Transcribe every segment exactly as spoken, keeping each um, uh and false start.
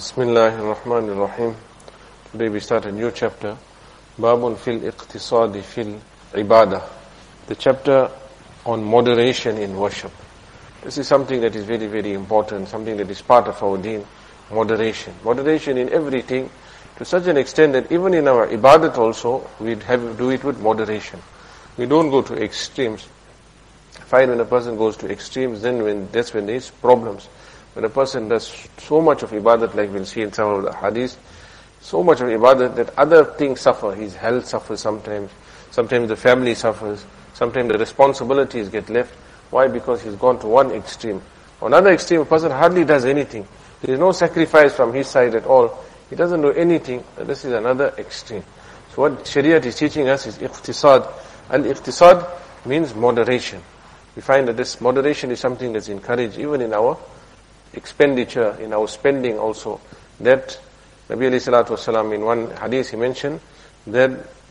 Bismillahirrahmanirrahim. Today we start a new chapter, Babun fil iqtisadi fil ibadah. The chapter on moderation in worship. This is something that is very, very important, something that is part of our deen, moderation. Moderation in everything, to such an extent that even in our ibadat also, we have do it with moderation. We don't go to extremes. I find when a person goes to extremes, then when that's when there is problems. When a person does so much of ibadat, like we'll see in some of the hadith, so much of ibadat that other things suffer. His health suffers sometimes, sometimes the family suffers, sometimes the responsibilities get left. Why? Because he's gone to one extreme. On another extreme, a person hardly does anything. There is no sacrifice from his side at all. He doesn't do anything. This is another extreme. So what Shariat is teaching us is iqtisad. Al-iqtisad means moderation. We find that this moderation is something that's encouraged even in our expenditure, in our spending also. That Nabi alayhi salatu wasalam, in one hadith he mentioned that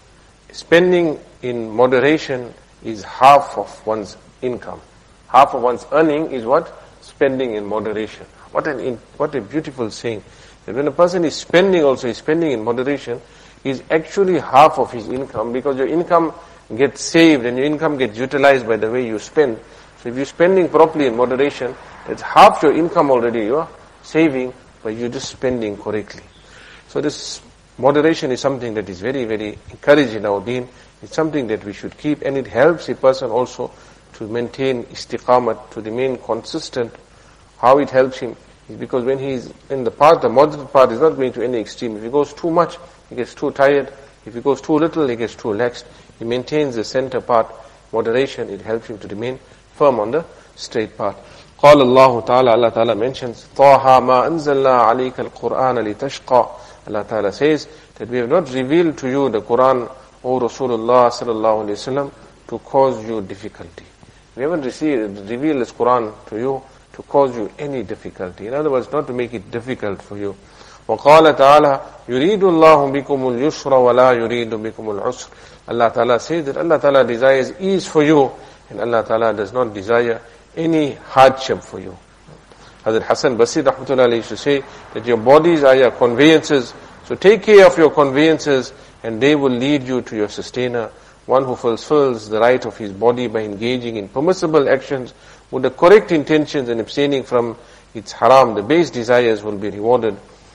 spending in moderation is half of one's income. Half of one's earning is what? Spending in moderation. What an in, what a beautiful saying. That when a person is spending also, is spending in moderation, is actually half of his income, because your income gets saved and your income gets utilized by the way you spend. So if you're spending properly in moderation, that's half your income already you're saving, but you're just spending correctly. So this moderation is something that is very, very encouraged in our deen. It's something that we should keep, and it helps a person also to maintain istiqamat, to remain consistent. How it helps him is because when he's in the path, the moderate path is not going to any extreme. If he goes too much, he gets too tired. If he goes too little, he gets too laxed. He maintains the center path, moderation. It helps him to remain firm on the straight path. قال الله تعالى, Allah Ta'ala mentions, طَاهَا مَا أَنزَلْنَا عَلَيْكَ الْقُرْآنَ لِتَشْقَى. Allah Ta'ala says that we have not revealed to you the Quran, O Rasulullah sallallahu alayhi wasallam, to cause you difficulty. We haven't received, revealed this Quran to you to cause you any difficulty. In other words, not to make it difficult for you. وَقَالَ تَعَالَى يُرِيدُ اللَّهُ بِكُمُ الْيُسْرَ وَلَا يُرِيدُ بِكُمُ الْعُسْرَ. Allah Ta'ala says that Allah Ta'ala desires ease for you, and Allah Ta'ala does not desire any hardship for you. Hazrat Hassan Basri Rahmatullah Alayhi used to say that your bodies are your conveyances, so take care of your conveyances and they will lead you to your sustainer. One who fulfills the right of his body by engaging in permissible actions with the correct intentions and abstaining from its haram, the base desires, will be rewarded.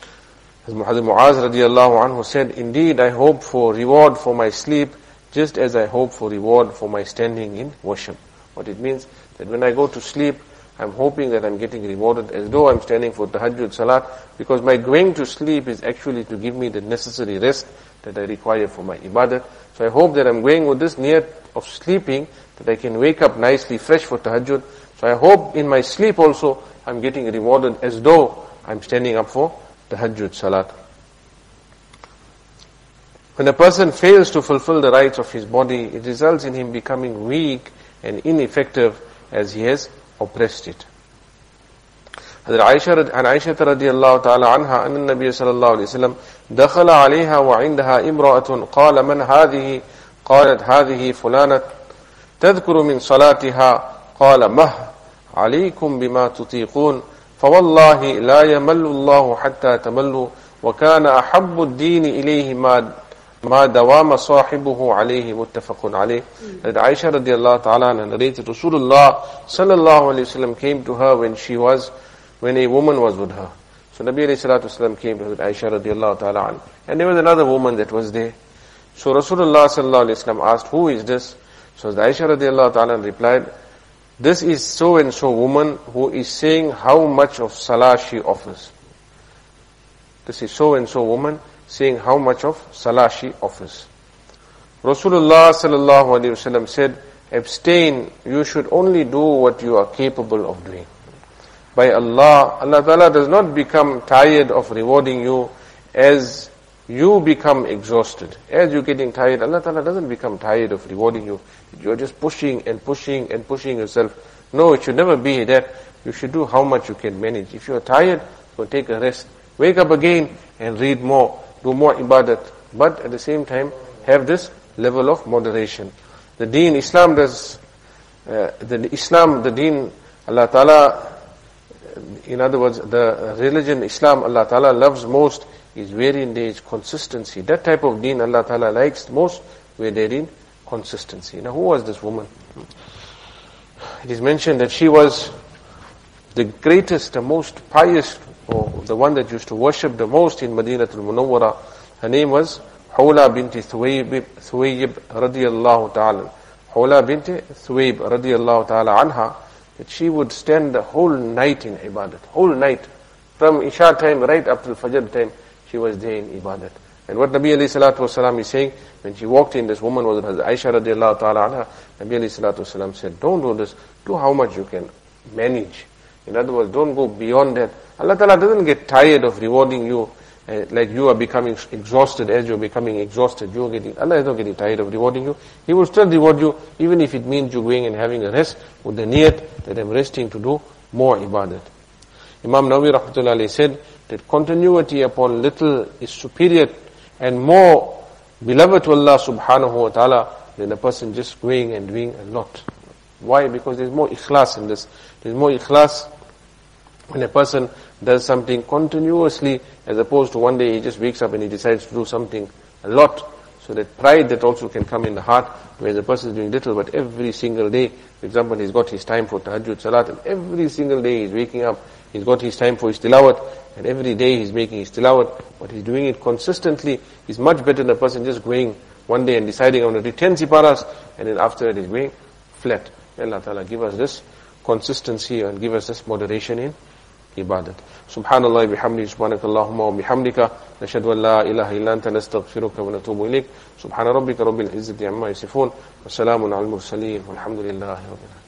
As Hazrat Muaz radiallahu anhu said, indeed I hope for reward for my sleep just as I hope for reward for my standing in worship. What it means, that when I go to sleep, I'm hoping that I'm getting rewarded as though I'm standing for tahajjud salat, because my going to sleep is actually to give me the necessary rest that I require for my ibadat. So I hope that I'm going with this niyat of sleeping, that I can wake up nicely, fresh for tahajjud. So I hope in my sleep also, I'm getting rewarded as though I'm standing up for tahajjud salat. When a person fails to fulfill the rights of his body, it results in him becoming weak and ineffective as he has oppressed it. Hazrat Aisha, an Aisha radiallahu ta'ala anha, anna Nabiya sallallahu alayhi wa sallam, دخل عليها وعندها امرأة قال من هذه؟ قالت هذه فلانة تذكر من صلاتها. قال مه عليكم بما تطيقون فوالله لا يمل الله حتى تملوا وكان أحب الدين إليه ما ما دوام صاحبه عليه متفق عليه. That Aisha radiallahu ta'ala narrated, Rasulullah sallallahu alayhi wa sallam came to her when she was, when a woman was with her. So Nabi alayhi salatu wasalam came to Aisha radiallahu ta'ala an, and there was another woman that was there. So Rasulullah sallallahu alayhi wa sallam asked, who is this? So Aisha radiallahu ta'ala replied, this is so and so woman who is saying how much of salah she offers. This is so and so woman saying how much of salah she offers. Rasulullah sallallahu alayhi wa sallam said, abstain, you should only do what you are capable of doing. By Allah, Allah Ta'ala does not become tired of rewarding you as you become exhausted. As you're getting tired, Allah Ta'ala doesn't become tired of rewarding you. You're just pushing and pushing and pushing yourself. No, it should never be that. You should do how much you can manage. If you're tired, go take a rest. Wake up again and read more. Do more ibadat. But at the same time, have this level of moderation. The deen, Islam does, uh, the Islam, the deen, Allah Ta'ala In other words, the religion, Islam, Allah Ta'ala loves most is wherein there is consistency. That type of deen Allah Ta'ala likes most, where there is consistency. Now, who was this woman? It is mentioned that she was the greatest, the most pious, or the one that used to worship the most in Madinatul Munawwara. Her name was Hawla binti Thuwayb, Thuwayb radiyallahu ta'ala. Hawla binti Thuwayb radiyallahu ta'ala anha, that she would stand the whole night in ibadat, whole night. From Isha time right up till Fajr time, she was there in ibadat. And what Nabi alayhi salatu wasalam is saying, when she walked in, this woman was Aisha radiallahu ta'ala anha, Nabi alayhi salatu wasalam said, don't do this, do how much you can manage. In other words, don't go beyond that. Allah Ta'ala doesn't get tired of rewarding you, uh, like you are becoming exhausted. As you're becoming exhausted, you're getting, Allah is not getting tired of rewarding you. He will still reward you, even if it means you going and having a rest, with the niyat that I'm resting to do more ibadat. Imam Nawawi rahmatullahi alayhi said that continuity upon little is superior and more beloved to Allah subhanahu wa ta'ala than a person just going and doing a lot. Why? Because there's more ikhlas in this. There's more ikhlas when a person does something continuously, as opposed to one day he just wakes up and he decides to do something a lot. So that pride that also can come in the heart, where the person is doing little, but every single day, for example, he's got his time for tahajjud salat, and every single day he's waking up, he's got his time for his tilawat, and every day he's making his tilawat, but he's doing it consistently. Is much better than a person just going one day and deciding on to read ten siparas, and then after that he's going flat. Allah Ta'ala give us this consistency and give us this moderation in ibadat. Subhanallah bihamdi, subhanakallahumma wa bihamdika, nashhadu an la ilaha illa anta nastaghfiruka wa natubu ilayk. Subhana rabbika rabbil izzati amma yasifun, wa salamun al mursaleen, walhamdulillahi rabbil alamin.